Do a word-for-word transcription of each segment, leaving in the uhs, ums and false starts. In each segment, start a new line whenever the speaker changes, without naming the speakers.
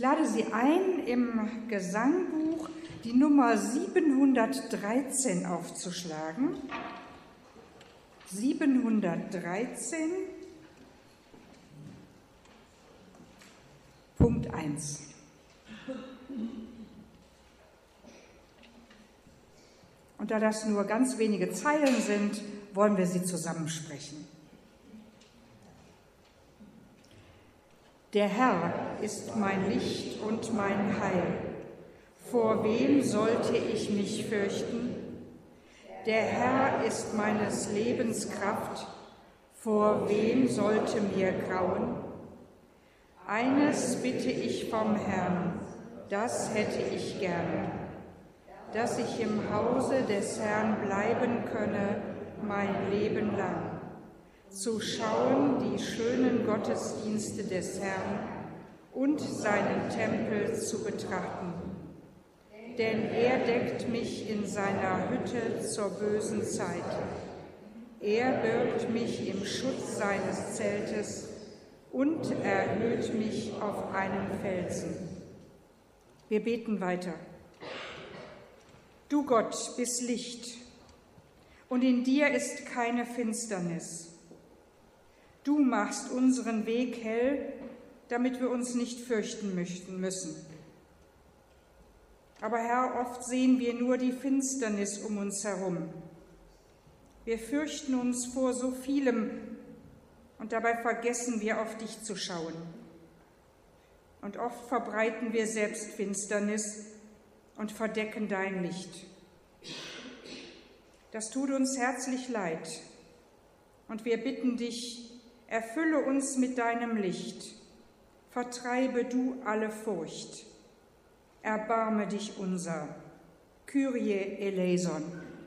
lade Sie ein, im Gesangbuch die Nummer siebenhundertdreizehn aufzuschlagen. siebenhundertdreizehn, Punkt eins. Und da das nur ganz wenige Zeilen sind, wollen wir sie zusammensprechen. Der Herr ist mein Licht und mein Heil. Vor wem sollte ich mich fürchten? Der Herr ist meines Lebens Kraft. Vor wem sollte mir grauen? Eines bitte ich vom Herrn, das hätte ich gern, dass ich im Hause des Herrn bleiben könne mein Leben lang, zu schauen die schönen Gottesdienste des Herrn und seinen Tempel zu betrachten. Denn er deckt mich in seiner Hütte zur bösen Zeit. Er birgt mich im Schutz seines Zeltes und erhöht mich auf einen Felsen. Wir beten weiter. Du Gott bist Licht, und in dir ist keine Finsternis. Du machst unseren Weg hell, damit wir uns nicht fürchten möchten müssen. Aber Herr, oft sehen wir nur die Finsternis um uns herum. Wir fürchten uns vor so vielem und dabei vergessen wir, auf dich zu schauen. Und oft verbreiten wir selbst Finsternis und verdecken dein Licht. Das tut uns herzlich leid und wir bitten dich, erfülle uns mit deinem Licht, vertreibe du alle Furcht, erbarme dich unser. Kyrie eleison.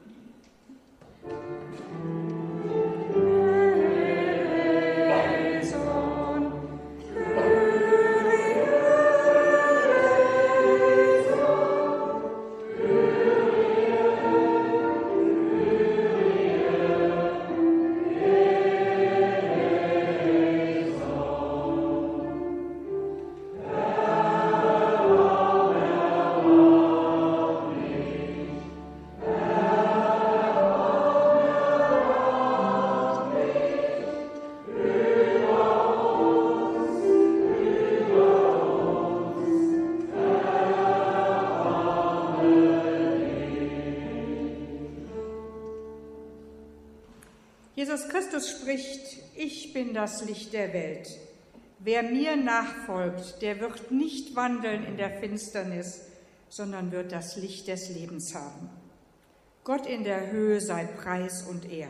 Jesus Christus spricht, ich bin das Licht der Welt. Wer mir nachfolgt, der wird nicht wandeln in der Finsternis, sondern wird das Licht des Lebens haben. Gott in der Höhe sei Preis und Ehr.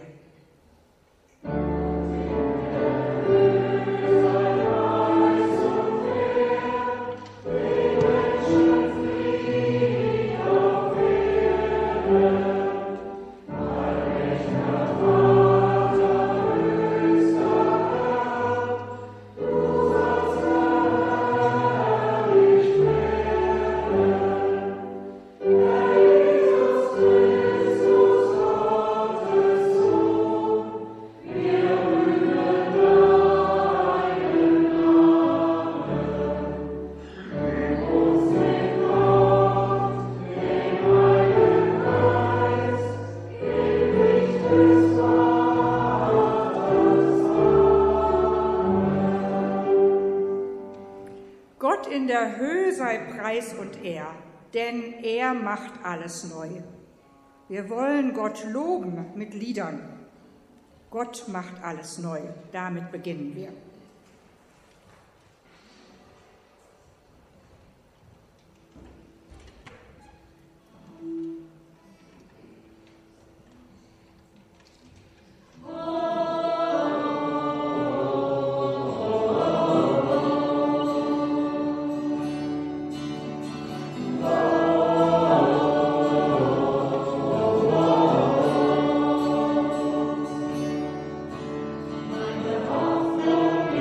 In der Höhe sei Preis und Ehr, denn er macht alles neu. Wir wollen Gott loben mit Liedern. Gott macht alles neu. Damit beginnen wir.
Meine Hoffnung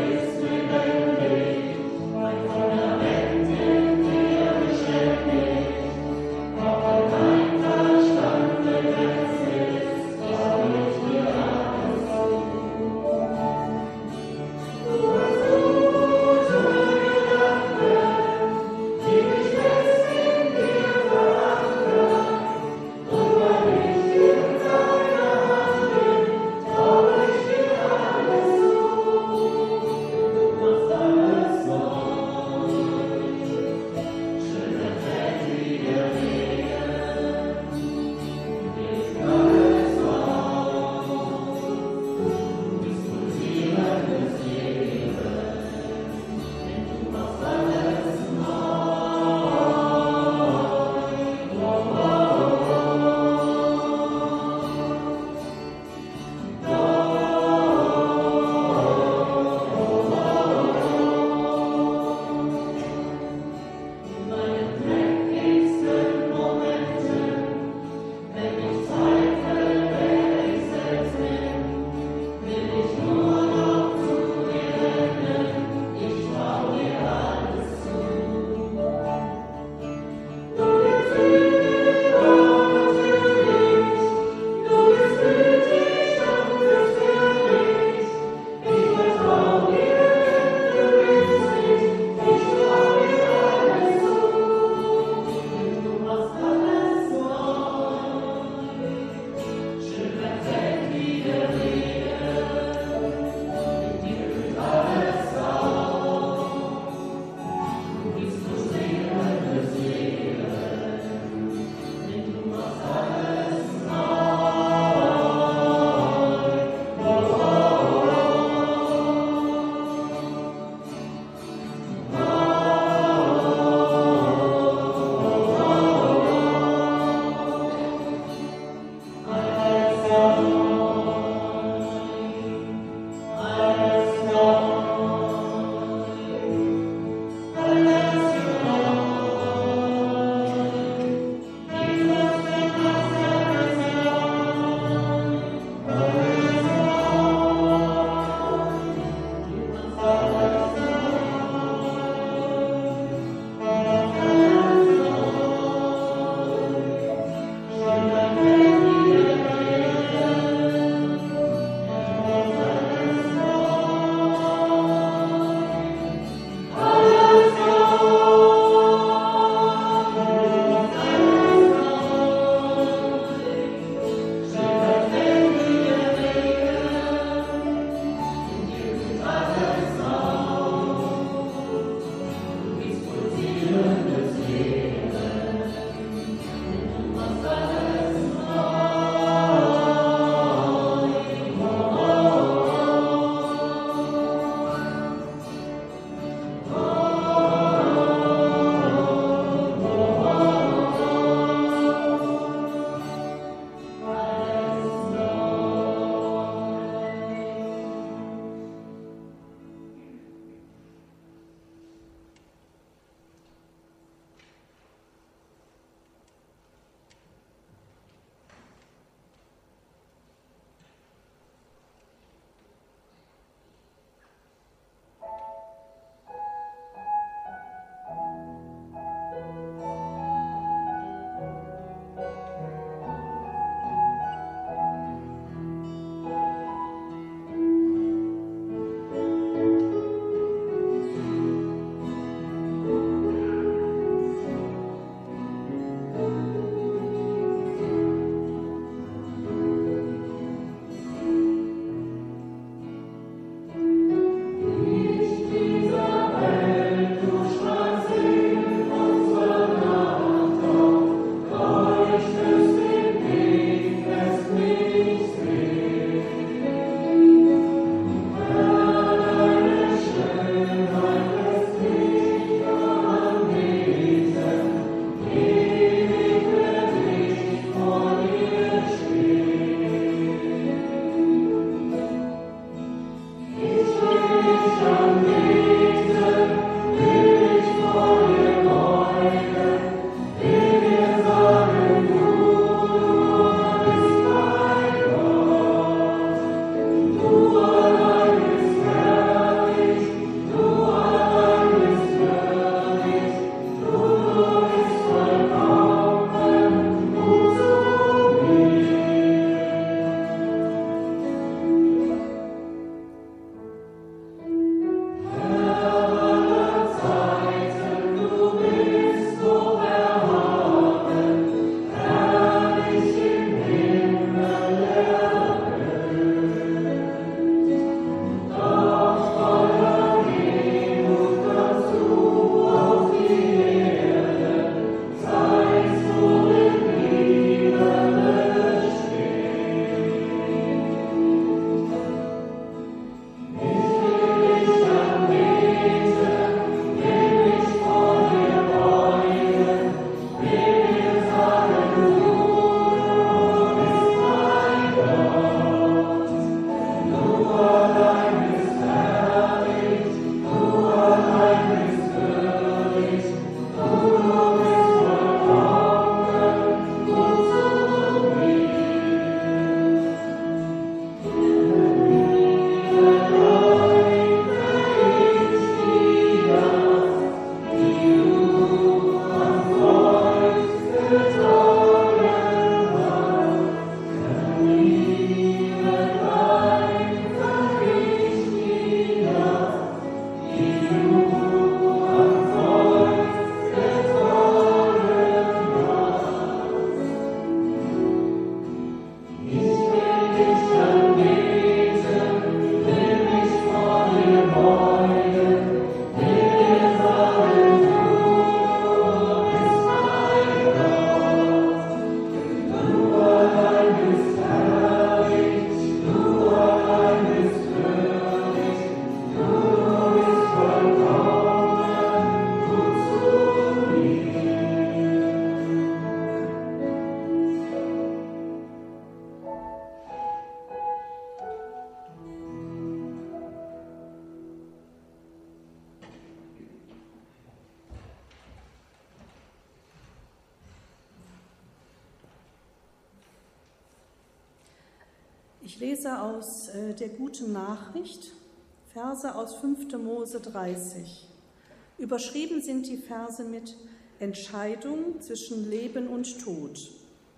Ich lese aus äh, der Guten Nachricht, Verse aus fünfter Mose dreißig. Überschrieben sind die Verse mit Entscheidung zwischen Leben und Tod.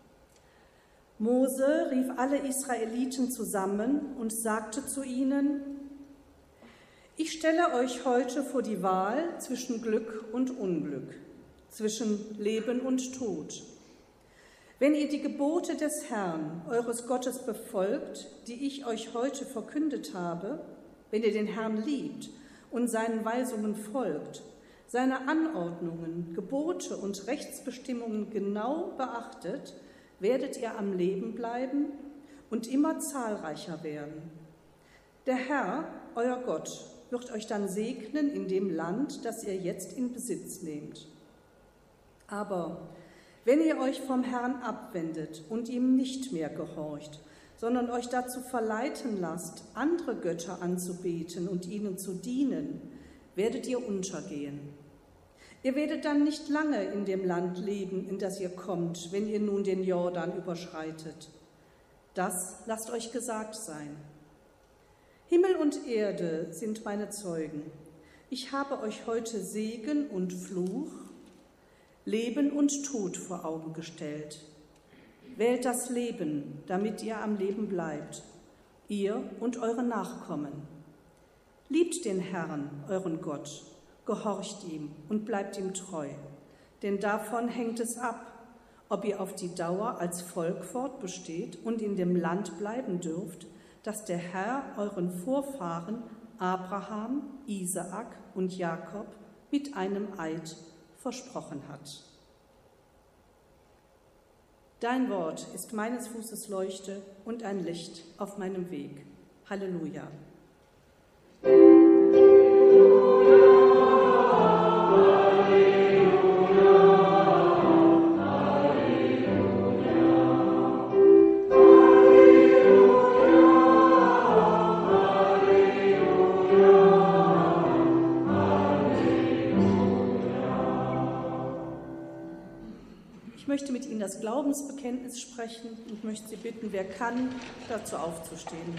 Mose rief alle Israeliten zusammen und sagte zu ihnen: Ich stelle euch heute vor die Wahl zwischen Glück und Unglück, zwischen Leben und Tod. Wenn ihr die Gebote des Herrn, eures Gottes, befolgt, die ich euch heute verkündet habe, wenn ihr den Herrn liebt und seinen Weisungen folgt, seine Anordnungen, Gebote und Rechtsbestimmungen genau beachtet, werdet ihr am Leben bleiben und immer zahlreicher werden. Der Herr, euer Gott, wird euch dann segnen in dem Land, das ihr jetzt in Besitz nehmt. Aber wenn ihr euch vom Herrn abwendet und ihm nicht mehr gehorcht, sondern euch dazu verleiten lasst, andere Götter anzubeten und ihnen zu dienen, werdet ihr untergehen. Ihr werdet dann nicht lange in dem Land leben, in das ihr kommt, wenn ihr nun den Jordan überschreitet. Das lasst euch gesagt sein. Himmel und Erde sind meine Zeugen. Ich habe euch heute Segen und Fluch, Leben und Tod vor Augen gestellt. Wählt das Leben, damit ihr am Leben bleibt, ihr und eure Nachkommen. Liebt den Herrn, euren Gott, gehorcht ihm und bleibt ihm treu, denn davon hängt es ab, ob ihr auf die Dauer als Volk fortbesteht und in dem Land bleiben dürft, das der Herr euren Vorfahren Abraham, Isaak und Jakob mit einem Eid versprochen hat. Dein Wort ist meines Fußes Leuchte und ein Licht auf meinem Weg. Halleluja. Ich möchte mit Ihnen das Glaubensbekenntnis sprechen und möchte Sie bitten, wer kann, dazu aufzustehen.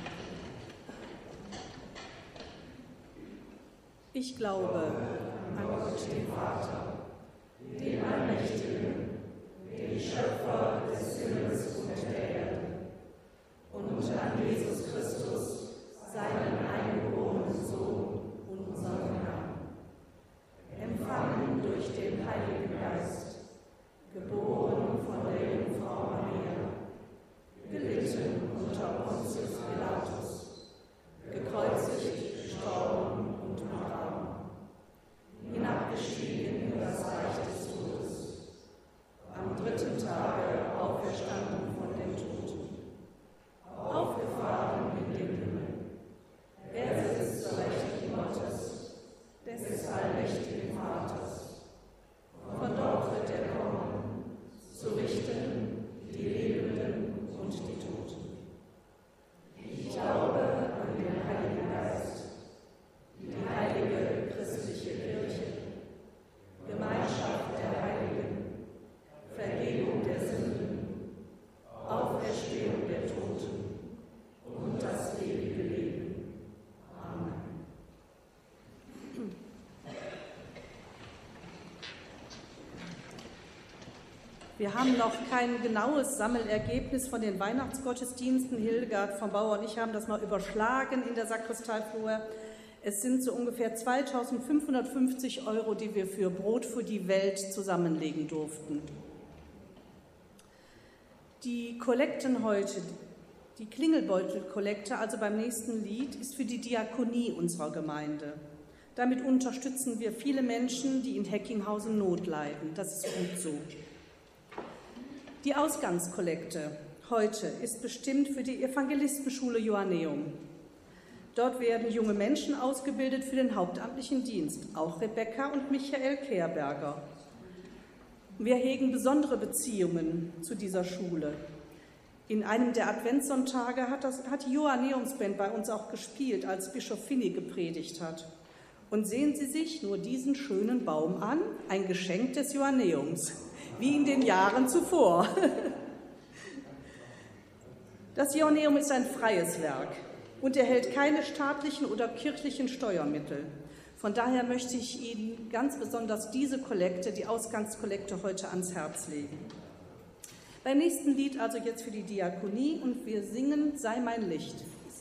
Ich glaube an Gott, den Vater, den Allmächtigen, den Schöpfer des Himmels und der Erde, und an Jesus Christus, seinen eingeborenen Sohn, unseren Herrn, empfangen durch den Heiligen Geist, geboren von der Jungfrau Maria, gelitten unter Pontius Pilatus, gekreuzigt, gestorben und begraben, hinabgestiegen in das Reich des Todes, am dritten Tage auferstanden von den Toten, aufgefahren in den Himmel. Er sitzt zur Rechten Gottes, des allmächtigen Vaters. Von dort wird er kommen, zu richten die Lebenden und die Toten. Ich glaube an den Heiligen Geist, die heilige christliche Kirche, Gemeinschaft der Heiligen, Vergebung der Sünden, Auferstehung der Toten und das ewige Leben. Amen. Wir haben noch kein genaues Sammelergebnis von den Weihnachtsgottesdiensten. Hildegard von Bauer und ich haben das mal überschlagen in der Sakristei vorher. Es sind so ungefähr zweitausendfünfhundertfünfzig Euro, die wir für Brot für die Welt zusammenlegen durften. Die Kollekten heute, die Klingelbeutel-Kollekte, also beim nächsten Lied, ist für die Diakonie unserer Gemeinde. Damit unterstützen wir viele Menschen, die in Heckinghausen Not leiden. Das ist gut so. Die Ausgangskollekte heute ist bestimmt für die Evangelistenschule Joanneum. Dort werden junge Menschen ausgebildet für den hauptamtlichen Dienst, auch Rebecca und Michael Kehrberger. Wir hegen besondere Beziehungen zu dieser Schule. In einem der Adventssonntage hat, das, hat die Joanneumsband bei uns auch gespielt, als Bischof Finny gepredigt hat. Und sehen Sie sich nur diesen schönen Baum an, ein Geschenk des Joanneums, wie in den Jahren zuvor. Das Johanneum ist ein freies Werk und erhält keine staatlichen oder kirchlichen Steuermittel. Von daher möchte ich Ihnen ganz besonders diese Kollekte, die Ausgangskollekte, heute ans Herz legen. Beim nächsten Lied also jetzt für die Diakonie und wir singen Sei mein Licht.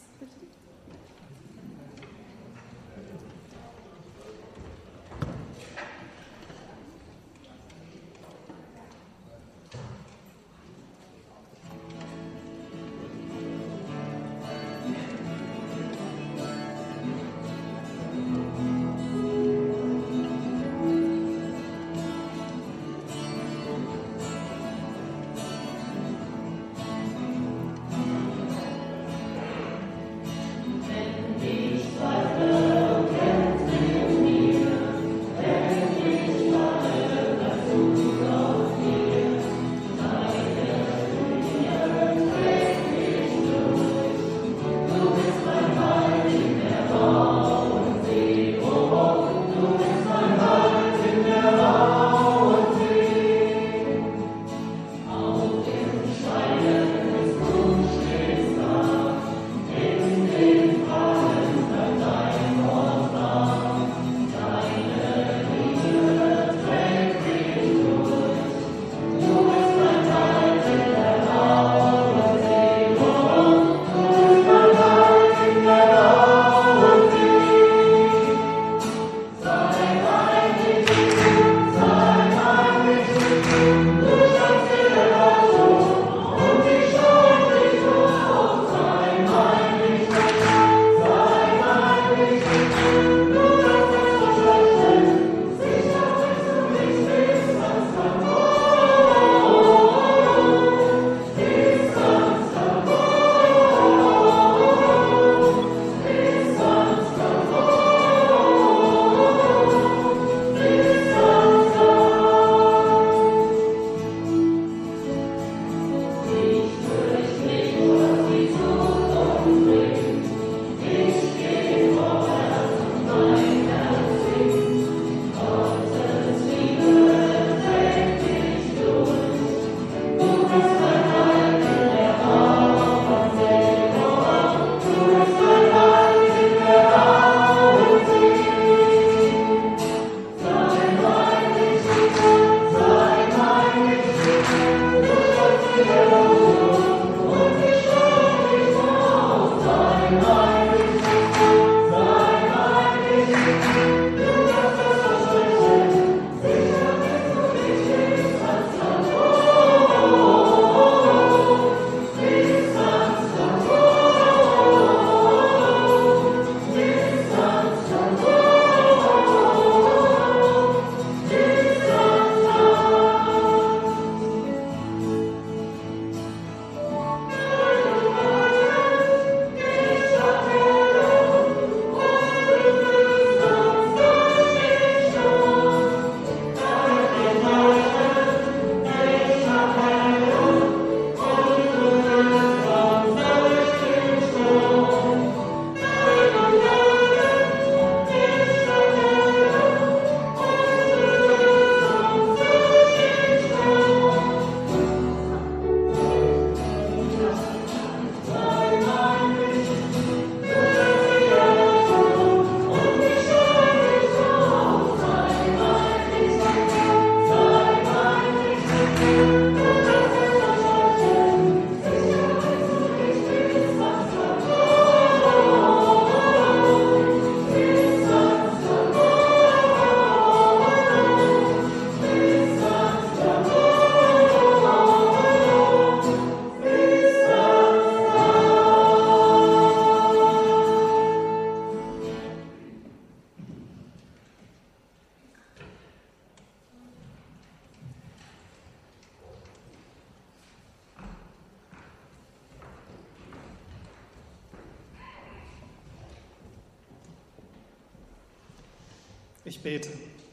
Ich bete.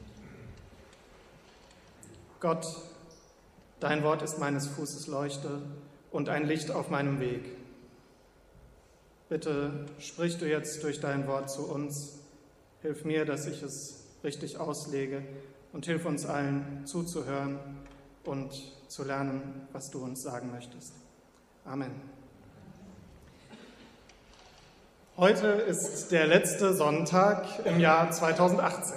Gott, dein Wort ist meines Fußes Leuchte und ein Licht auf meinem Weg. Bitte sprich du jetzt durch dein Wort zu uns. Hilf mir, dass ich es richtig auslege und hilf uns allen zuzuhören und zu lernen, was du uns sagen möchtest. Amen. Heute ist der letzte Sonntag im Jahr zweitausendachtzehn.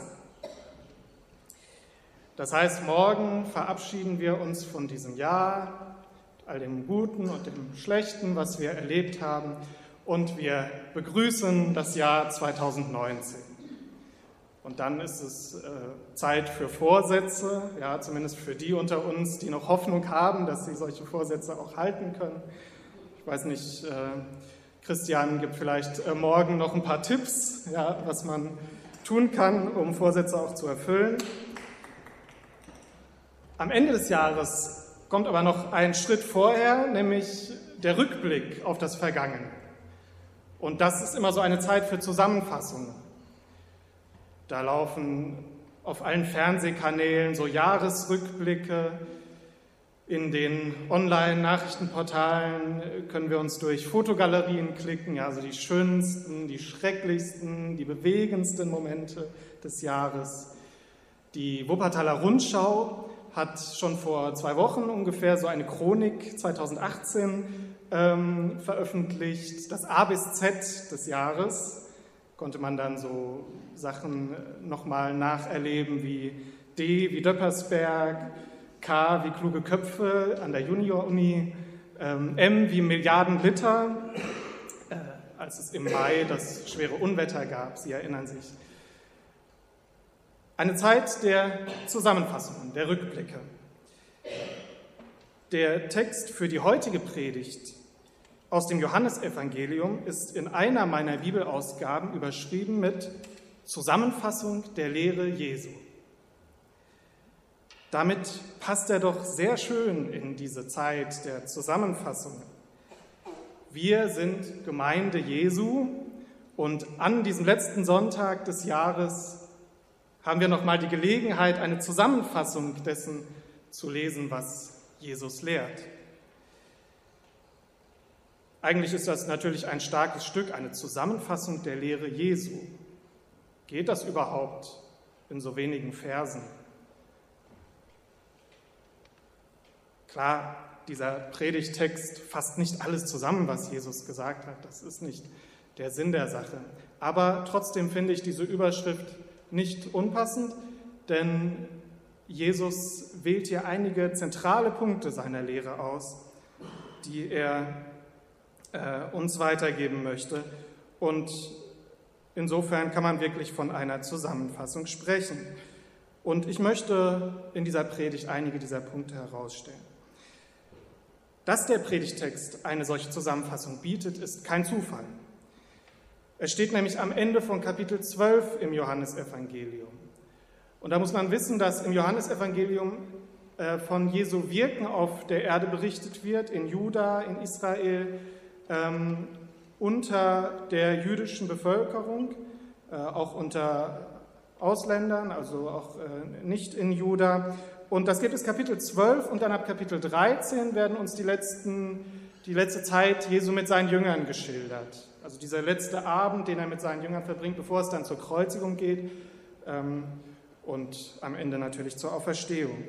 Das heißt, morgen verabschieden wir uns von diesem Jahr, all dem Guten und dem Schlechten, was wir erlebt haben, und wir begrüßen das Jahr zweitausendneunzehn. Und dann ist es äh, Zeit für Vorsätze, ja, zumindest für die unter uns, die noch Hoffnung haben, dass sie solche Vorsätze auch halten können. Ich weiß nicht, äh, Christian gibt vielleicht äh, morgen noch ein paar Tipps, ja, was man tun kann, um Vorsätze auch zu erfüllen. Am Ende des Jahres kommt aber noch ein Schritt vorher, nämlich der Rückblick auf das Vergangene. Und das ist immer so eine Zeit für Zusammenfassungen. Da laufen auf allen Fernsehkanälen so Jahresrückblicke. In den Online-Nachrichtenportalen können wir uns durch Fotogalerien klicken, ja, also die schönsten, die schrecklichsten, die bewegendsten Momente des Jahres. Die Wuppertaler Rundschau hat schon vor zwei Wochen ungefähr so eine Chronik zweitausendachtzehn ähm, veröffentlicht, das A bis Z des Jahres. Konnte man dann so Sachen nochmal nacherleben wie D wie Döppersberg, K wie kluge Köpfe an der Junior-Uni, ähm, M wie Milliarden Liter, äh, als es im Mai das schwere Unwetter gab, Sie erinnern sich. Eine Zeit der Zusammenfassungen, der Rückblicke. Der Text für die heutige Predigt aus dem Johannesevangelium ist in einer meiner Bibelausgaben überschrieben mit Zusammenfassung der Lehre Jesu. Damit passt er doch sehr schön in diese Zeit der Zusammenfassungen. Wir sind Gemeinde Jesu und an diesem letzten Sonntag des Jahres haben wir nochmal die Gelegenheit, eine Zusammenfassung dessen zu lesen, was Jesus lehrt. Eigentlich ist das natürlich ein starkes Stück, eine Zusammenfassung der Lehre Jesu. Geht das überhaupt in so wenigen Versen? Klar, dieser Predigttext fasst nicht alles zusammen, was Jesus gesagt hat. Das ist nicht der Sinn der Sache. Aber trotzdem finde ich diese Überschrift nicht unpassend, denn Jesus wählt hier einige zentrale Punkte seiner Lehre aus, die er äh, uns weitergeben möchte. Und insofern kann man wirklich von einer Zusammenfassung sprechen. Und ich möchte in dieser Predigt einige dieser Punkte herausstellen. Dass der Predigttext eine solche Zusammenfassung bietet, ist kein Zufall. Es steht nämlich am Ende von Kapitel zwölf im Johannesevangelium. Und da muss man wissen, dass im Johannesevangelium äh, von Jesu Wirken auf der Erde berichtet wird, in Juda, in Israel, ähm, unter der jüdischen Bevölkerung, äh, auch unter Ausländern, also auch äh, nicht in Juda. Und das gibt es Kapitel zwölf und dann ab Kapitel dreizehn werden uns die, letzten, die letzte Zeit Jesu mit seinen Jüngern geschildert. Also dieser letzte Abend, den er mit seinen Jüngern verbringt, bevor es dann zur Kreuzigung geht ähm, und am Ende natürlich zur Auferstehung.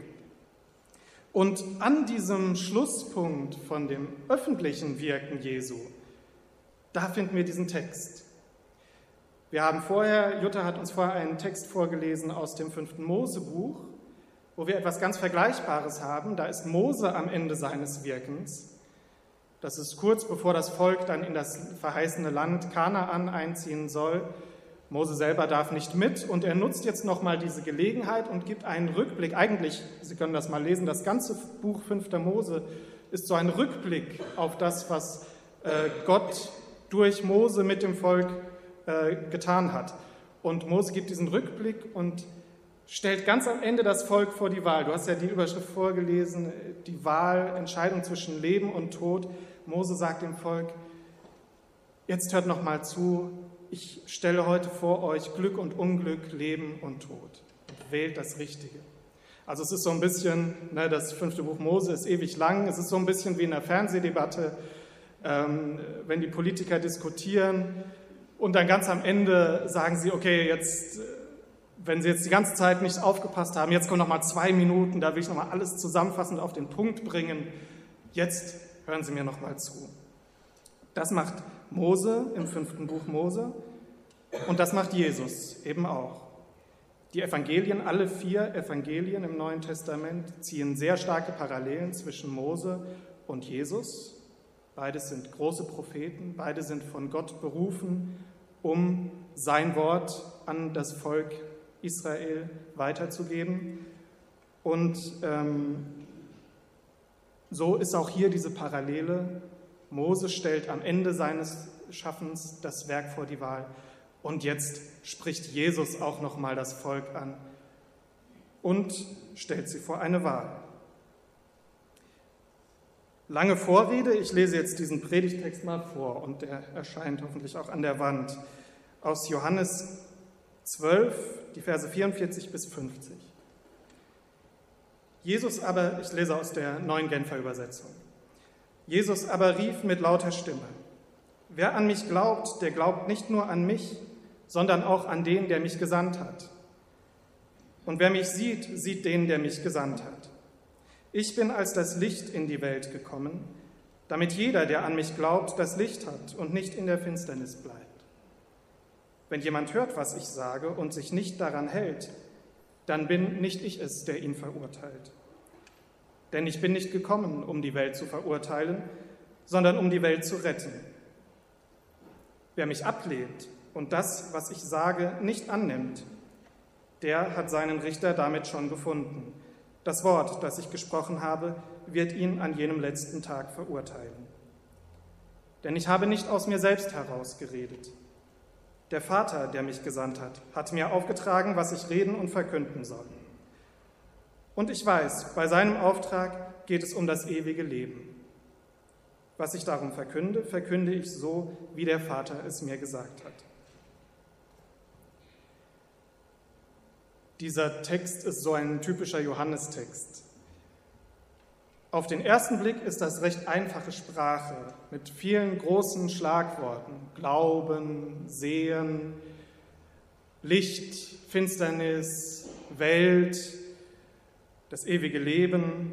Und an diesem Schlusspunkt von dem öffentlichen Wirken Jesu, da finden wir diesen Text. Wir haben vorher, Jutta hat uns vorher einen Text vorgelesen aus dem fünften Mosebuch, wo wir etwas ganz Vergleichbares haben. Da ist Mose am Ende seines Wirkens. Das ist kurz bevor das Volk dann in das verheißene Land Kanaan einziehen soll. Mose selber darf nicht mit und er nutzt jetzt nochmal diese Gelegenheit und gibt einen Rückblick. Eigentlich, Sie können das mal lesen, das ganze Buch fünfter Mose ist so ein Rückblick auf das, was äh, Gott durch Mose mit dem Volk äh, getan hat. Und Mose gibt diesen Rückblick und stellt ganz am Ende das Volk vor die Wahl. Du hast ja die Überschrift vorgelesen, die Wahl, Entscheidung zwischen Leben und Tod. Mose sagt dem Volk, jetzt hört noch mal zu, ich stelle heute vor euch Glück und Unglück, Leben und Tod. Und wählt das Richtige. Also es ist so ein bisschen, ne, das fünfte Buch Mose ist ewig lang, es ist so ein bisschen wie in einer Fernsehdebatte, ähm, wenn die Politiker diskutieren und dann ganz am Ende sagen sie, okay, jetzt... Wenn Sie jetzt die ganze Zeit nicht aufgepasst haben, jetzt kommen noch mal zwei Minuten, da will ich noch mal alles zusammenfassend auf den Punkt bringen. Jetzt hören Sie mir noch mal zu. Das macht Mose im fünften Buch Mose und das macht Jesus eben auch. Die Evangelien, alle vier Evangelien im Neuen Testament, ziehen sehr starke Parallelen zwischen Mose und Jesus. Beides sind große Propheten, beide sind von Gott berufen, um sein Wort an das Volk Israel weiterzugeben. Und ähm, so ist auch hier diese Parallele. Mose stellt am Ende seines Schaffens das Werk vor die Wahl. Und jetzt spricht Jesus auch nochmal das Volk an und stellt sie vor eine Wahl. Lange Vorrede, ich lese jetzt diesen Predigtext mal vor und der erscheint hoffentlich auch an der Wand. Aus Johannes zwölf, die Verse vierundvierzig bis fünfzig. Jesus aber, ich lese aus der Neuen Genfer Übersetzung. Jesus aber rief mit lauter Stimme: Wer an mich glaubt, der glaubt nicht nur an mich, sondern auch an den, der mich gesandt hat. Und wer mich sieht, sieht den, der mich gesandt hat. Ich bin als das Licht in die Welt gekommen, damit jeder, der an mich glaubt, das Licht hat und nicht in der Finsternis bleibt. Wenn jemand hört, was ich sage und sich nicht daran hält, dann bin nicht ich es, der ihn verurteilt. Denn ich bin nicht gekommen, um die Welt zu verurteilen, sondern um die Welt zu retten. Wer mich ablehnt und das, was ich sage, nicht annimmt, der hat seinen Richter damit schon gefunden. Das Wort, das ich gesprochen habe, wird ihn an jenem letzten Tag verurteilen. Denn ich habe nicht aus mir selbst heraus geredet. Der Vater, der mich gesandt hat, hat mir aufgetragen, was ich reden und verkünden soll. Und ich weiß, bei seinem Auftrag geht es um das ewige Leben. Was ich darum verkünde, verkünde ich so, wie der Vater es mir gesagt hat. Dieser Text ist so ein typischer Johannestext. Auf den ersten Blick ist das recht einfache Sprache mit vielen großen Schlagworten. Glauben, Sehen, Licht, Finsternis, Welt, das ewige Leben.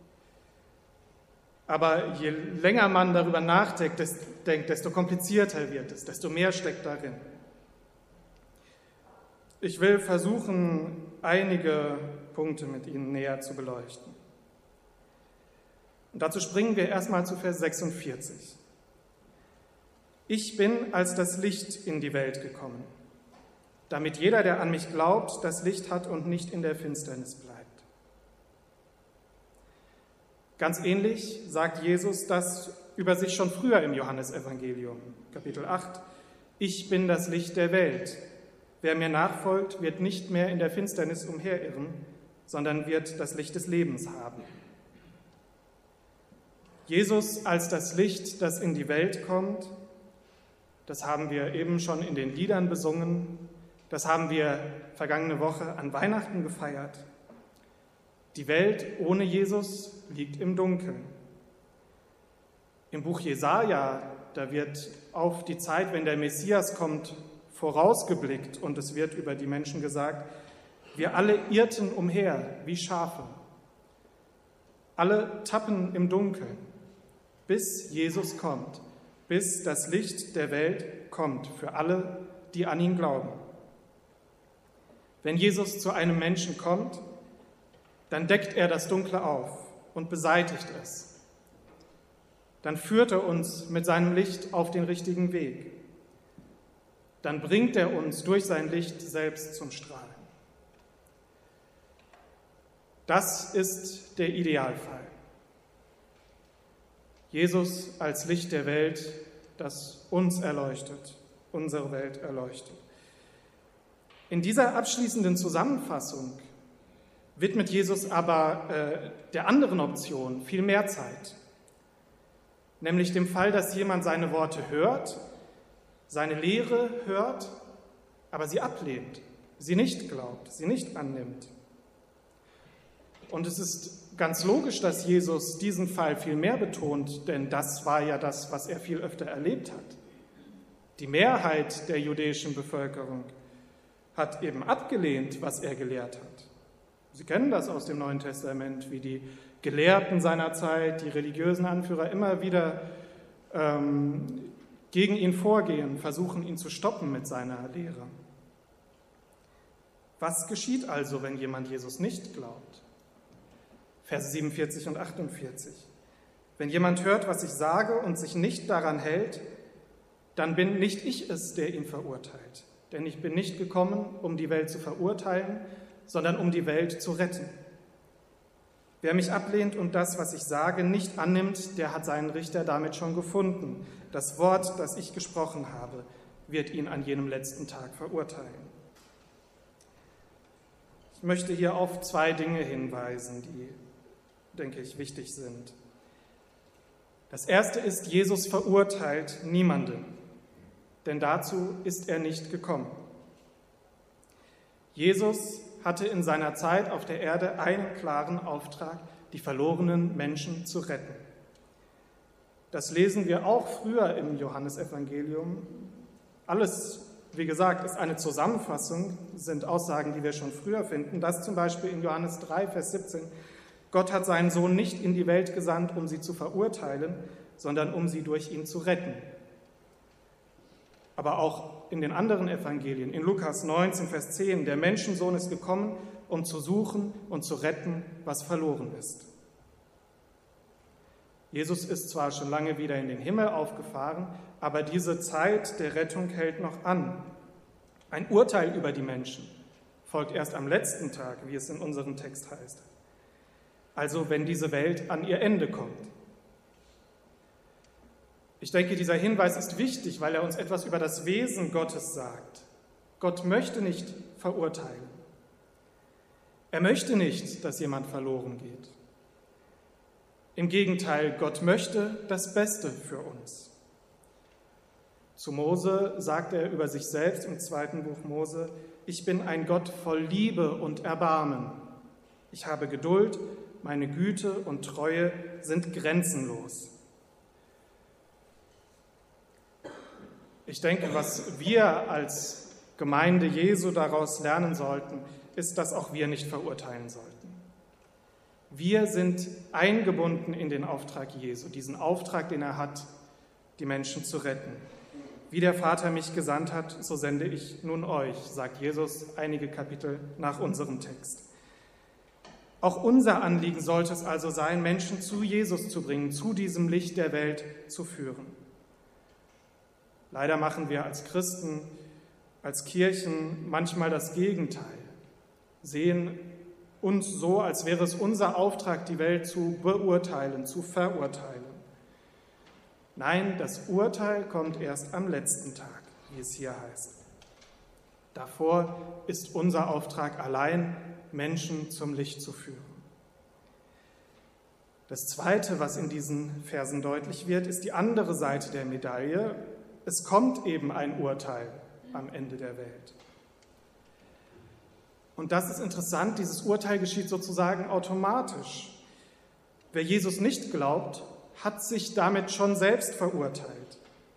Aber je länger man darüber nachdenkt, desto komplizierter wird es, desto mehr steckt darin. Ich will versuchen, einige Punkte mit Ihnen näher zu beleuchten. Und dazu springen wir erstmal zu Vers sechsundvierzig. Ich bin als das Licht in die Welt gekommen, damit jeder, der an mich glaubt, das Licht hat und nicht in der Finsternis bleibt. Ganz ähnlich sagt Jesus das über sich schon früher im Johannesevangelium, Kapitel acht. Ich bin das Licht der Welt. Wer mir nachfolgt, wird nicht mehr in der Finsternis umherirren, sondern wird das Licht des Lebens haben. Jesus als das Licht, das in die Welt kommt, das haben wir eben schon in den Liedern besungen, das haben wir vergangene Woche an Weihnachten gefeiert. Die Welt ohne Jesus liegt im Dunkeln. Im Buch Jesaja, da wird auf die Zeit, wenn der Messias kommt, vorausgeblickt und es wird über die Menschen gesagt, wir alle irrten umher wie Schafe. Alle tappen im Dunkeln, bis Jesus kommt, bis das Licht der Welt kommt für alle, die an ihn glauben. Wenn Jesus zu einem Menschen kommt, dann deckt er das Dunkle auf und beseitigt es. Dann führt er uns mit seinem Licht auf den richtigen Weg. Dann bringt er uns durch sein Licht selbst zum Strahlen. Das ist der Idealfall. Jesus als Licht der Welt, das uns erleuchtet, unsere Welt erleuchtet. In dieser abschließenden Zusammenfassung widmet Jesus aber äh, der anderen Option viel mehr Zeit, nämlich dem Fall, dass jemand seine Worte hört, seine Lehre hört, aber sie ablehnt, sie nicht glaubt, sie nicht annimmt. Und es ist ganz logisch, dass Jesus diesen Fall viel mehr betont, denn das war ja das, was er viel öfter erlebt hat. Die Mehrheit der jüdischen Bevölkerung hat eben abgelehnt, was er gelehrt hat. Sie kennen das aus dem Neuen Testament, wie die Gelehrten seiner Zeit, die religiösen Anführer immer wieder ähm, gegen ihn vorgehen, versuchen ihn zu stoppen mit seiner Lehre. Was geschieht also, wenn jemand Jesus nicht glaubt? Verse siebenundvierzig und achtundvierzig. Wenn jemand hört, was ich sage und sich nicht daran hält, dann bin nicht ich es, der ihn verurteilt. Denn ich bin nicht gekommen, um die Welt zu verurteilen, sondern um die Welt zu retten. Wer mich ablehnt und das, was ich sage, nicht annimmt, der hat seinen Richter damit schon gefunden. Das Wort, das ich gesprochen habe, wird ihn an jenem letzten Tag verurteilen. Ich möchte hier auf zwei Dinge hinweisen, die, denke ich, wichtig sind. Das erste ist, Jesus verurteilt niemanden, denn dazu ist er nicht gekommen. Jesus hatte in seiner Zeit auf der Erde einen klaren Auftrag, die verlorenen Menschen zu retten. Das lesen wir auch früher im Johannesevangelium. Alles, wie gesagt, ist eine Zusammenfassung, sind Aussagen, die wir schon früher finden. Das zum Beispiel in Johannes drei, Vers siebzehn. Gott hat seinen Sohn nicht in die Welt gesandt, um sie zu verurteilen, sondern um sie durch ihn zu retten. Aber auch in den anderen Evangelien, in Lukas neunzehn, Vers zehn, der Menschensohn ist gekommen, um zu suchen und zu retten, was verloren ist. Jesus ist zwar schon lange wieder in den Himmel aufgefahren, aber diese Zeit der Rettung hält noch an. Ein Urteil über die Menschen folgt erst am letzten Tag, wie es in unserem Text heißt. Also wenn diese Welt an ihr Ende kommt. Ich denke, dieser Hinweis ist wichtig, weil er uns etwas über das Wesen Gottes sagt. Gott möchte nicht verurteilen. Er möchte nicht, dass jemand verloren geht. Im Gegenteil, Gott möchte das Beste für uns. Zu Mose sagt er über sich selbst im zweiten Buch Mose: Ich bin ein Gott voll Liebe und Erbarmen. Ich habe Geduld, meine Güte und Treue sind grenzenlos. Ich denke, was wir als Gemeinde Jesu daraus lernen sollten, ist, dass auch wir nicht verurteilen sollten. Wir sind eingebunden in den Auftrag Jesu, diesen Auftrag, den er hat, die Menschen zu retten. Wie der Vater mich gesandt hat, so sende ich nun euch, sagt Jesus einige Kapitel nach unserem Text. Auch unser Anliegen sollte es also sein, Menschen zu Jesus zu bringen, zu diesem Licht der Welt zu führen. Leider machen wir als Christen, als Kirchen manchmal das Gegenteil, sehen uns so, als wäre es unser Auftrag, die Welt zu beurteilen, zu verurteilen. Nein, das Urteil kommt erst am letzten Tag, wie es hier heißt. Davor ist unser Auftrag allein, Menschen zum Licht zu führen. Das Zweite, was in diesen Versen deutlich wird, ist die andere Seite der Medaille. Es kommt eben ein Urteil am Ende der Welt. Und das ist interessant, dieses Urteil geschieht sozusagen automatisch. Wer Jesus nicht glaubt, hat sich damit schon selbst verurteilt.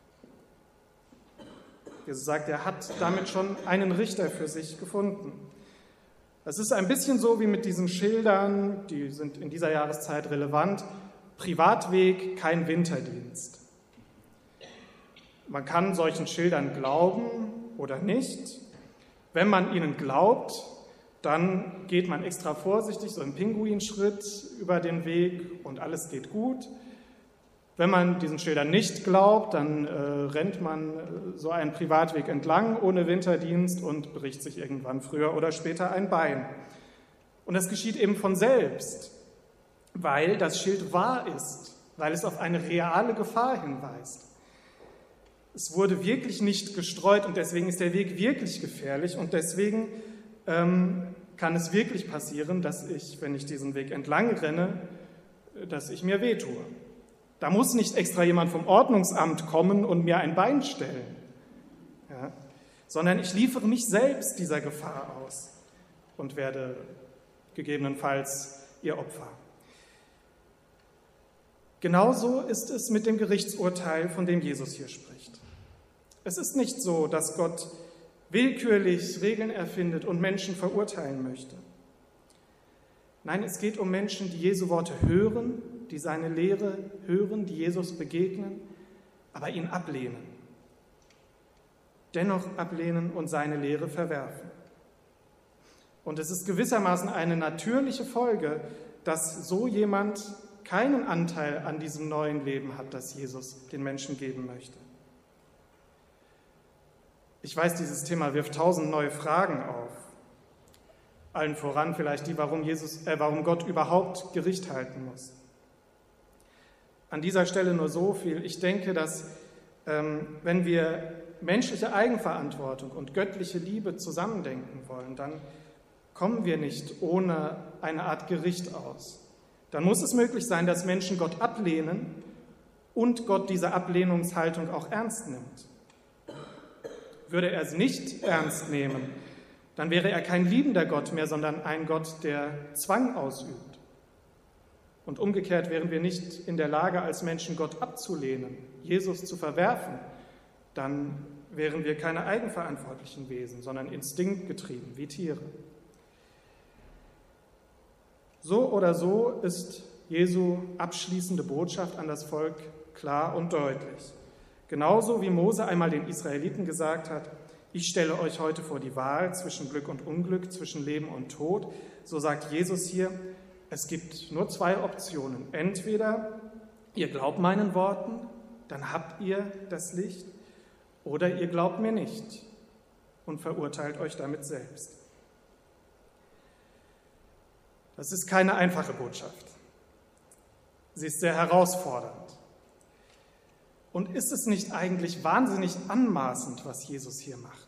Jesus sagt, er hat damit schon einen Richter für sich gefunden. Das ist ein bisschen so wie mit diesen Schildern, die sind in dieser Jahreszeit relevant. Privatweg, kein Winterdienst. Man kann solchen Schildern glauben oder nicht. Wenn man ihnen glaubt, dann geht man extra vorsichtig, so im Pinguinschritt über den Weg und alles geht gut. Wenn man diesen Schildern nicht glaubt, dann äh, rennt man so einen Privatweg entlang ohne Winterdienst und bricht sich irgendwann früher oder später ein Bein. Und das geschieht eben von selbst, weil das Schild wahr ist, weil es auf eine reale Gefahr hinweist. Es wurde wirklich nicht gestreut und deswegen ist der Weg wirklich gefährlich und deswegen ähm, kann es wirklich passieren, dass ich, wenn ich diesen Weg entlang renne, dass ich mir wehtue. Da muss nicht extra jemand vom Ordnungsamt kommen und mir ein Bein stellen, ja, sondern ich liefere mich selbst dieser Gefahr aus und werde gegebenenfalls ihr Opfer. Genauso ist es mit dem Gerichtsurteil, von dem Jesus hier spricht. Es ist nicht so, dass Gott willkürlich Regeln erfindet und Menschen verurteilen möchte. Nein, es geht um Menschen, die Jesu Worte hören, die seine Lehre hören, die Jesus begegnen, aber ihn ablehnen. Dennoch ablehnen und seine Lehre verwerfen. Und es ist gewissermaßen eine natürliche Folge, dass so jemand keinen Anteil an diesem neuen Leben hat, das Jesus den Menschen geben möchte. Ich weiß, dieses Thema wirft tausend neue Fragen auf. Allen voran vielleicht die, warum, Jesus, äh, warum Gott überhaupt Gericht halten muss. An dieser Stelle nur so viel. Ich denke, dass ähm, wenn wir menschliche Eigenverantwortung und göttliche Liebe zusammendenken wollen, dann kommen wir nicht ohne eine Art Gericht aus. Dann muss es möglich sein, dass Menschen Gott ablehnen und Gott diese Ablehnungshaltung auch ernst nimmt. Würde er es nicht ernst nehmen, dann wäre er kein liebender Gott mehr, sondern ein Gott, der Zwang ausübt. Und umgekehrt wären wir nicht in der Lage, als Menschen Gott abzulehnen, Jesus zu verwerfen, dann wären wir keine eigenverantwortlichen Wesen, sondern instinktgetrieben, wie Tiere. So oder so ist Jesu abschließende Botschaft an das Volk klar und deutlich. Genauso wie Mose einmal den Israeliten gesagt hat, ich stelle euch heute vor die Wahl zwischen Glück und Unglück, zwischen Leben und Tod, so sagt Jesus hier, es gibt nur zwei Optionen. Entweder ihr glaubt meinen Worten, dann habt ihr das Licht, oder ihr glaubt mir nicht und verurteilt euch damit selbst. Das ist keine einfache Botschaft. Sie ist sehr herausfordernd. Und ist es nicht eigentlich wahnsinnig anmaßend, was Jesus hier macht?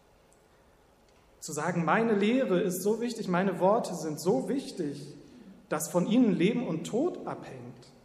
Zu sagen, meine Lehre ist so wichtig, meine Worte sind so wichtig, dass von ihnen Leben und Tod abhängt.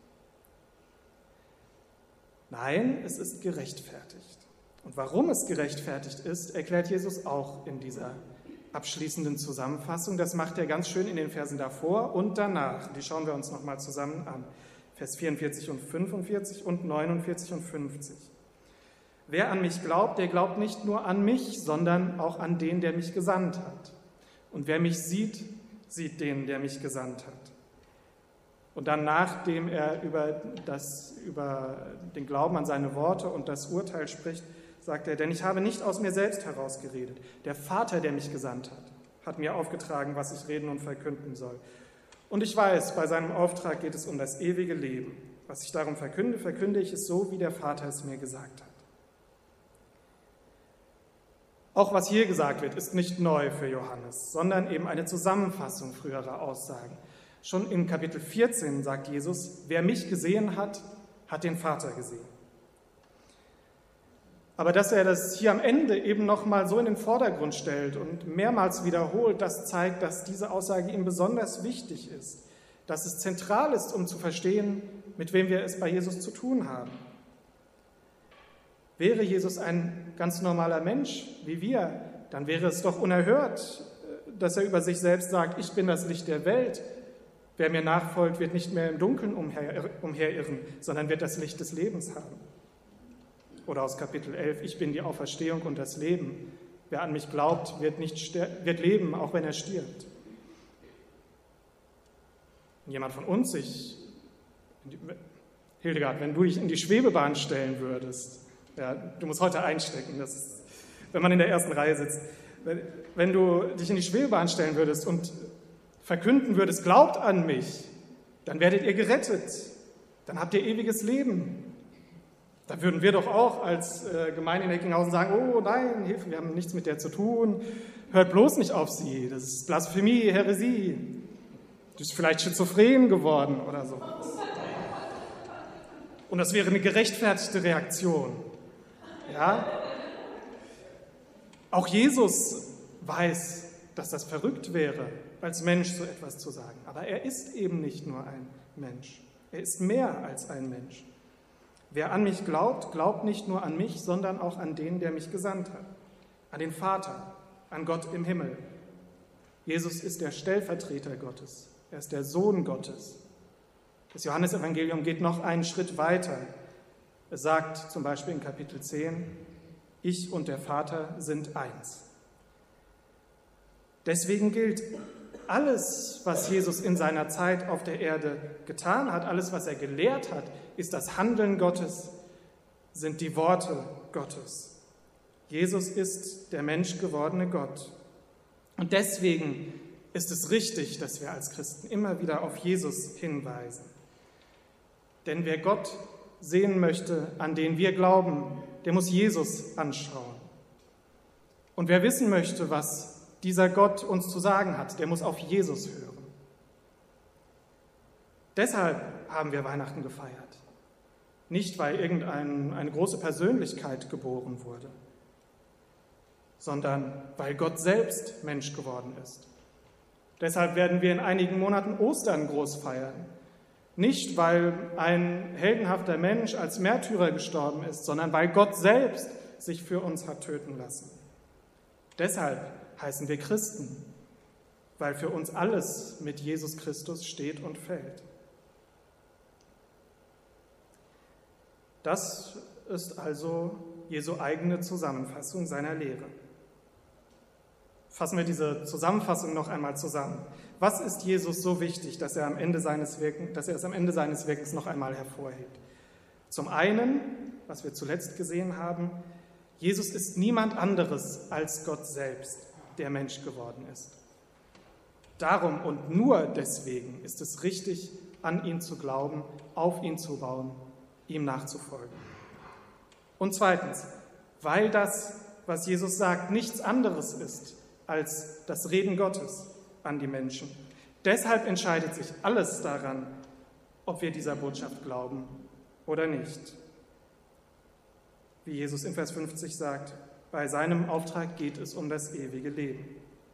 Nein, es ist gerechtfertigt. Und warum es gerechtfertigt ist, erklärt Jesus auch in dieser abschließenden Zusammenfassung. Das macht er ganz schön in den Versen davor und danach. Die schauen wir uns nochmal zusammen an. Vers vierundvierzig und fünfundvierzig und neunundvierzig und fünfzig. Wer an mich glaubt, der glaubt nicht nur an mich, sondern auch an den, der mich gesandt hat. Und wer mich sieht, sieht den, der mich gesandt hat. Und dann, nachdem er über, das, über den Glauben an seine Worte und das Urteil spricht, sagt er, denn ich habe nicht aus mir selbst herausgeredet. Der Vater, der mich gesandt hat, hat mir aufgetragen, was ich reden und verkünden soll. Und ich weiß, bei seinem Auftrag geht es um das ewige Leben. Was ich darum verkünde, verkünde ich es so, wie der Vater es mir gesagt hat. Auch was hier gesagt wird, ist nicht neu für Johannes, sondern eben eine Zusammenfassung früherer Aussagen. Schon in Kapitel vierzehn sagt Jesus, wer mich gesehen hat, hat den Vater gesehen. Aber dass er das hier am Ende eben nochmal so in den Vordergrund stellt und mehrmals wiederholt, das zeigt, dass diese Aussage ihm besonders wichtig ist, dass es zentral ist, um zu verstehen, mit wem wir es bei Jesus zu tun haben. Wäre Jesus ein ganz normaler Mensch wie wir, dann wäre es doch unerhört, dass er über sich selbst sagt, ich bin das Licht der Welt. Wer mir nachfolgt, wird nicht mehr im Dunkeln umher, umherirren, sondern wird das Licht des Lebens haben. Oder aus Kapitel elf, ich bin die Auferstehung und das Leben. Wer an mich glaubt, wird, nicht ster- wird leben, auch wenn er stirbt. Wenn jemand von uns sich, Hildegard, wenn du dich in die Schwebebahn stellen würdest, ja, du musst heute einstecken, das ist, wenn man in der ersten Reihe sitzt, wenn, wenn du dich in die Schwebebahn stellen würdest und verkünden würdest, glaubt an mich, dann werdet ihr gerettet, dann habt ihr ewiges Leben. Da würden wir doch auch als äh, Gemeinde in Eckinghausen sagen, oh nein, Hilfe, wir haben nichts mit der zu tun, hört bloß nicht auf sie, das ist Blasphemie, Häresie, du bist vielleicht schizophren geworden oder so. Und das wäre eine gerechtfertigte Reaktion. Ja? Auch Jesus weiß, dass das verrückt wäre, als Mensch so etwas zu sagen. Aber er ist eben nicht nur ein Mensch, er ist mehr als ein Mensch. Wer an mich glaubt, glaubt nicht nur an mich, sondern auch an den, der mich gesandt hat, an den Vater, an Gott im Himmel. Jesus ist der Stellvertreter Gottes, er ist der Sohn Gottes. Das Johannesevangelium geht noch einen Schritt weiter. Es sagt zum Beispiel in Kapitel zehn, ich und der Vater sind eins. Deswegen gilt, alles, was Jesus in seiner Zeit auf der Erde getan hat, alles, was er gelehrt hat, ist das Handeln Gottes, sind die Worte Gottes. Jesus ist der menschgewordene Gott. Und deswegen ist es richtig, dass wir als Christen immer wieder auf Jesus hinweisen. Denn wer Gott sehen möchte, an den wir glauben, der muss Jesus anschauen. Und wer wissen möchte, was dieser Gott uns zu sagen hat, der muss auf Jesus hören. Deshalb haben wir Weihnachten gefeiert. Nicht, weil irgendeine große Persönlichkeit geboren wurde, sondern weil Gott selbst Mensch geworden ist. Deshalb werden wir in einigen Monaten Ostern groß feiern. Nicht, weil ein heldenhafter Mensch als Märtyrer gestorben ist, sondern weil Gott selbst sich für uns hat töten lassen. Deshalb heißen wir Christen, weil für uns alles mit Jesus Christus steht und fällt. Das ist also Jesu eigene Zusammenfassung seiner Lehre. Fassen wir diese Zusammenfassung noch einmal zusammen. Was ist Jesus so wichtig, dass er, am Ende seines Wirken, dass er es am Ende seines Wirkens noch einmal hervorhebt? Zum einen, was wir zuletzt gesehen haben, Jesus ist niemand anderes als Gott selbst, der Mensch geworden ist. Darum und nur deswegen ist es richtig, an ihn zu glauben, auf ihn zu bauen, ihm nachzufolgen. Und zweitens, weil das, was Jesus sagt, nichts anderes ist als das Reden Gottes an die Menschen. Deshalb entscheidet sich alles daran, ob wir dieser Botschaft glauben oder nicht. Wie Jesus in Vers fünfzig sagt, bei seinem Auftrag geht es um das ewige Leben.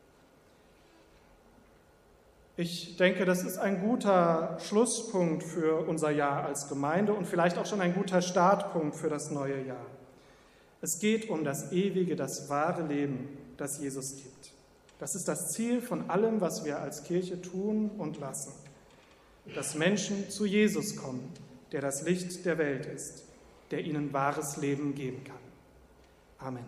Ich denke, das ist ein guter Schlusspunkt für unser Jahr als Gemeinde und vielleicht auch schon ein guter Startpunkt für das neue Jahr. Es geht um das ewige, das wahre Leben, das Jesus gibt. Das ist das Ziel von allem, was wir als Kirche tun und lassen. Dass Menschen zu Jesus kommen, der das Licht der Welt ist, der ihnen wahres Leben geben kann. Amen.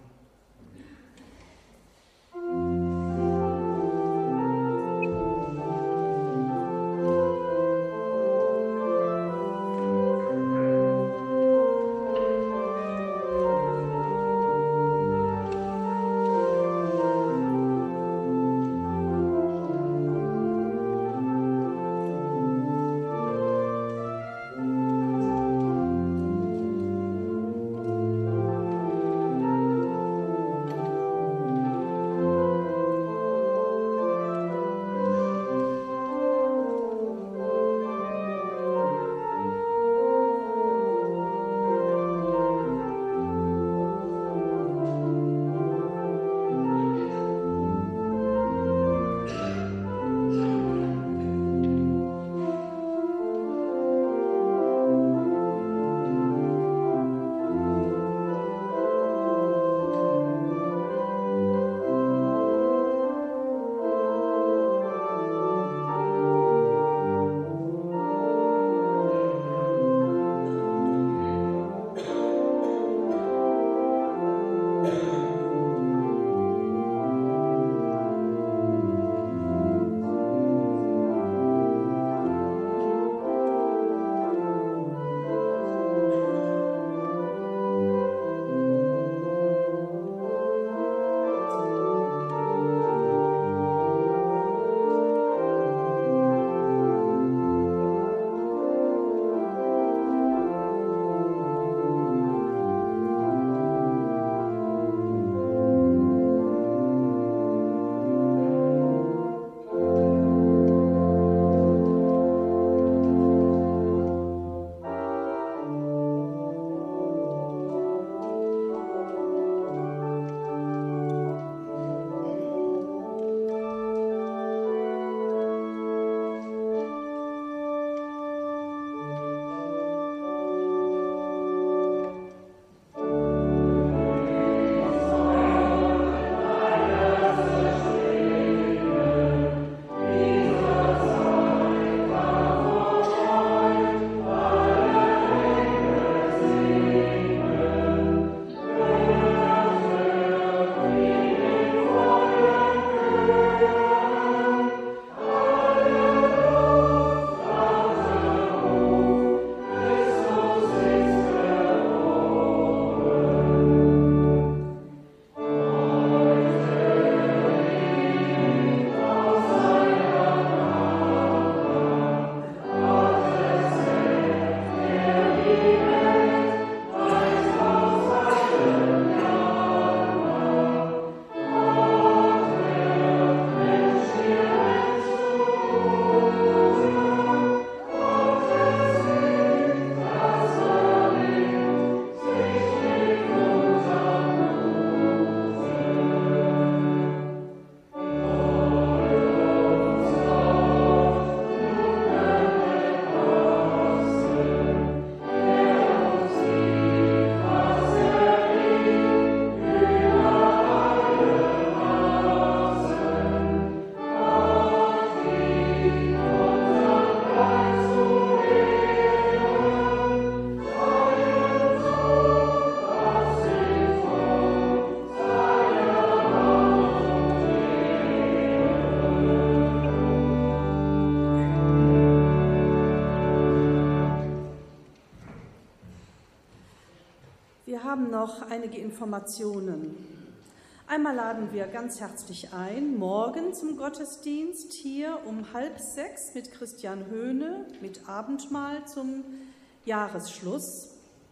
Wir haben noch einige Informationen. Einmal laden wir ganz herzlich ein, morgen zum Gottesdienst hier um halb sechs mit Christian Höhne, mit Abendmahl zum Jahresschluss.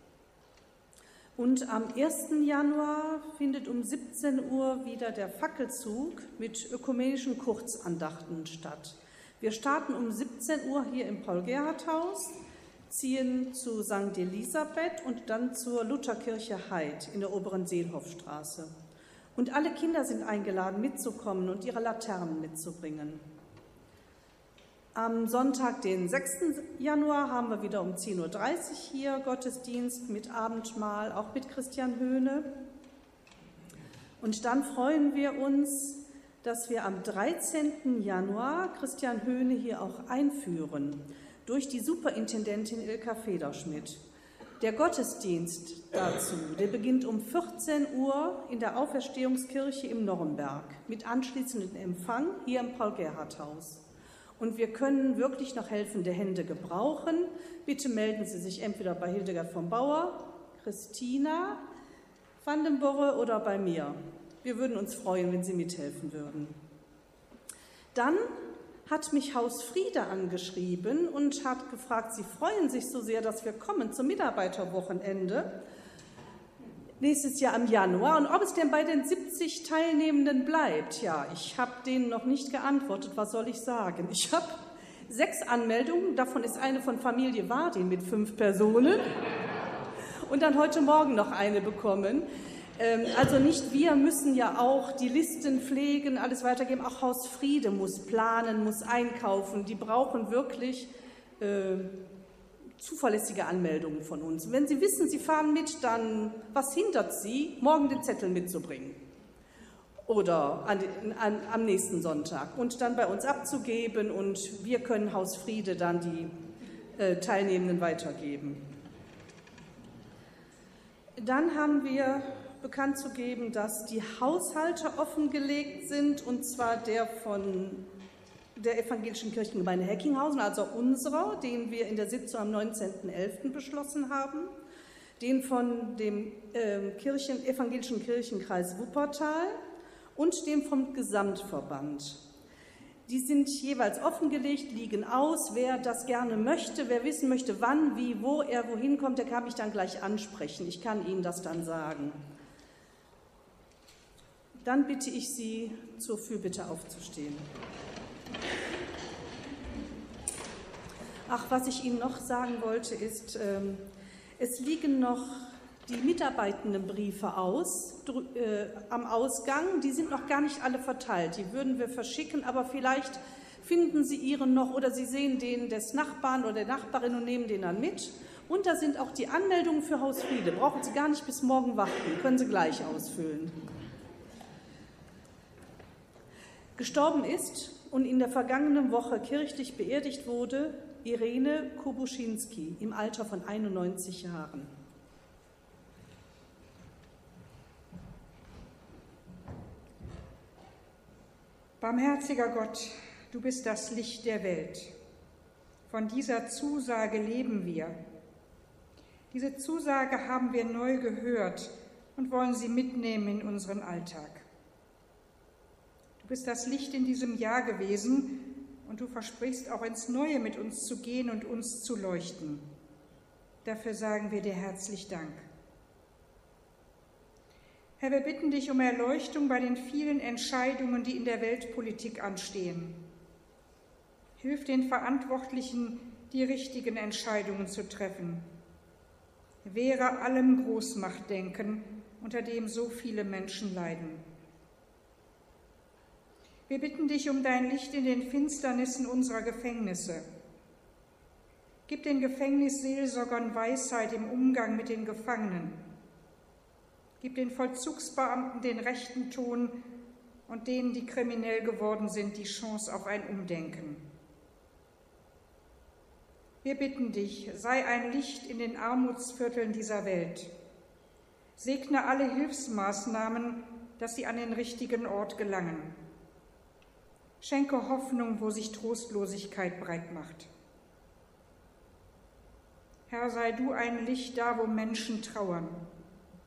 Und am ersten Januar findet um siebzehn Uhr wieder der Fackelzug mit ökumenischen Kurzandachten statt. Wir starten um siebzehn Uhr hier im Paul-Gerhardt-Haus, ziehen zu Sankt Elisabeth und dann zur Lutherkirche Heid in der oberen Seelhoffstraße. Und alle Kinder sind eingeladen, mitzukommen und ihre Laternen mitzubringen. Am Sonntag, den sechsten Januar, haben wir wieder um zehn Uhr dreißig hier Gottesdienst mit Abendmahl, auch mit Christian Höhne. Und dann freuen wir uns, dass wir am dreizehnten Januar Christian Höhne hier auch einführen, durch die Superintendentin Ilka Federschmidt. Der Gottesdienst dazu, der beginnt um vierzehn Uhr in der Auferstehungskirche im Norrenberg mit anschließendem Empfang hier im Paul-Gerhardt-Haus. Und wir können wirklich noch helfende Hände gebrauchen. Bitte melden Sie sich entweder bei Hildegard von Bauer, Christina van den Borre oder bei mir. Wir würden uns freuen, wenn Sie mithelfen würden. Dann hat mich Haus Friede angeschrieben und hat gefragt, Sie freuen sich so sehr, dass wir kommen zum Mitarbeiterwochenende nächstes Jahr im Januar und ob es denn bei den siebzig Teilnehmenden bleibt. Ja, ich habe denen noch nicht geantwortet, was soll ich sagen? Ich habe sechs Anmeldungen, davon ist eine von Familie Wardin mit fünf Personen und dann heute Morgen noch eine bekommen. Also nicht wir müssen ja auch die Listen pflegen, alles weitergeben, auch Haus Friede muss planen, muss einkaufen, die brauchen wirklich äh, zuverlässige Anmeldungen von uns. Wenn Sie wissen, Sie fahren mit, dann was hindert Sie, morgen den Zettel mitzubringen oder an, an, am nächsten Sonntag und dann bei uns abzugeben und wir können Haus Friede dann die äh, Teilnehmenden weitergeben. Dann haben wir bekannt zu geben, dass die Haushalte offengelegt sind, und zwar der von der Evangelischen Kirchengemeinde Heckinghausen, also unserer, den wir in der Sitzung am neunzehnten elften beschlossen haben, den von dem äh, Kirchen, Evangelischen Kirchenkreis Wuppertal und dem vom Gesamtverband. Die sind jeweils offengelegt, liegen aus. Wer das gerne möchte, wer wissen möchte, wann, wie, wo er wohin kommt, der kann mich dann gleich ansprechen. Ich kann Ihnen das dann sagen. Dann bitte ich Sie, zur Fürbitte aufzustehen. Ach, was ich Ihnen noch sagen wollte, ist, ähm, es liegen noch die Mitarbeitendenbriefe aus, äh, am Ausgang. Die sind noch gar nicht alle verteilt. Die würden wir verschicken, aber vielleicht finden Sie Ihren noch oder Sie sehen den des Nachbarn oder der Nachbarin und nehmen den dann mit. Und da sind auch die Anmeldungen für Haus Friede. Brauchen Sie gar nicht bis morgen warten, können Sie gleich ausfüllen. Gestorben ist und in der vergangenen Woche kirchlich beerdigt wurde Irene Kobuschinski im Alter von einundneunzig Jahren.
Barmherziger Gott, du bist das Licht der Welt. Von dieser Zusage leben wir. Diese Zusage haben wir neu gehört und wollen sie mitnehmen in unseren Alltag. Du bist das Licht in diesem Jahr gewesen und du versprichst auch ins Neue mit uns zu gehen und uns zu leuchten. Dafür sagen wir dir herzlich Dank. Herr, wir bitten dich um Erleuchtung bei den vielen Entscheidungen, die in der Weltpolitik anstehen. Hilf den Verantwortlichen, die richtigen Entscheidungen zu treffen. Wehre allem Großmachtdenken, unter dem so viele Menschen leiden. Wir bitten dich um dein Licht in den Finsternissen unserer Gefängnisse. Gib den Gefängnisseelsorgern Weisheit im Umgang mit den Gefangenen. Gib den Vollzugsbeamten den rechten Ton und denen, die kriminell geworden sind, die Chance auf ein Umdenken. Wir bitten dich, sei ein Licht in den Armutsvierteln dieser Welt. Segne alle Hilfsmaßnahmen, dass sie an den richtigen Ort gelangen. Schenke Hoffnung, wo sich Trostlosigkeit breit macht. Herr, sei du ein Licht da, wo Menschen trauern.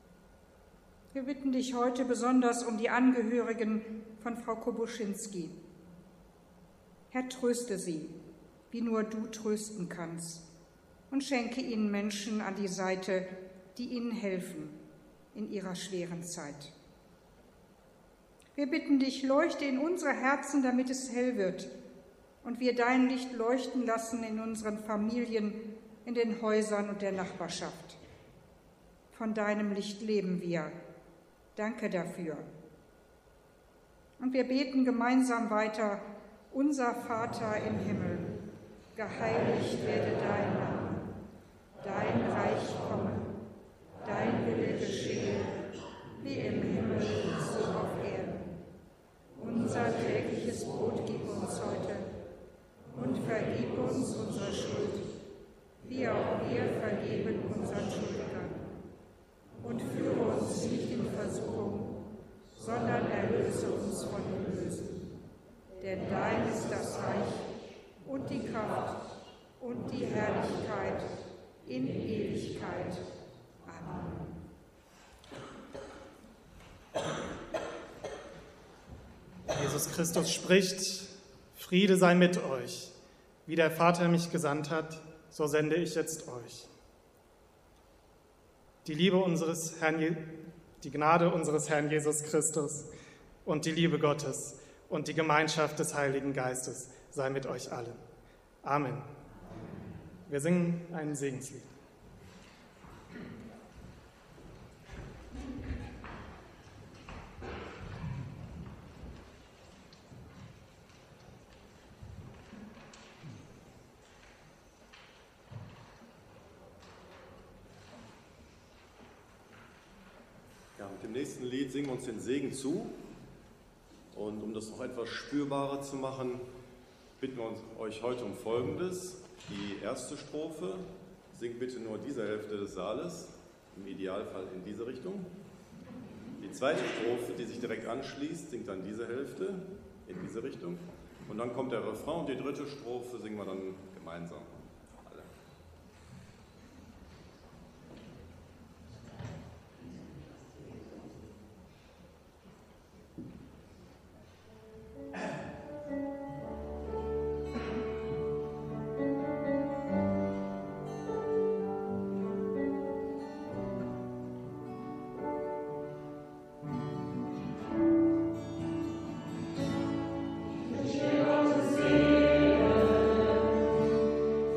Wir bitten dich heute besonders um die Angehörigen von Frau Kobuschinski. Herr, tröste sie, wie nur du trösten kannst, und schenke ihnen Menschen an die Seite, die ihnen helfen in ihrer schweren Zeit. Wir bitten dich, leuchte in unsere Herzen, damit es hell wird und wir dein Licht leuchten lassen in unseren Familien, in den Häusern und der Nachbarschaft. Von deinem Licht leben wir. Danke dafür. Und wir beten gemeinsam weiter: Unser Vater im Himmel, geheiligt werde dein Name, dein Reich komme, dein Wille geschehe, wie im Himmel so auf Erden. Unser tägliches Brot gib uns heute und vergib uns unsere Schuld, wie auch wir vergeben unseren Schuldigern. Und führe uns nicht in Versuchung, sondern erlöse uns von dem Bösen. Denn dein ist das Reich und die Kraft und die Herrlichkeit in Ewigkeit. Amen.
Jesus Christus spricht: Friede sei mit euch. Wie der Vater mich gesandt hat, so sende ich jetzt euch. Die Liebe unseres Herrn, Je- die Gnade unseres Herrn Jesus Christus und die Liebe Gottes und die Gemeinschaft des Heiligen Geistes sei mit euch allen. Amen. Wir singen ein Segenslied.
Ja, mit dem nächsten Lied singen wir uns den Segen zu. Und um das noch etwas spürbarer zu machen, bitten wir uns, euch heute um Folgendes. Die erste Strophe singt bitte nur diese Hälfte des Saales, im Idealfall in diese Richtung. Die zweite Strophe, die sich direkt anschließt, singt dann diese Hälfte in diese Richtung. Und dann kommt der Refrain und die dritte Strophe singen wir dann gemeinsam.
Thank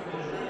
Amen.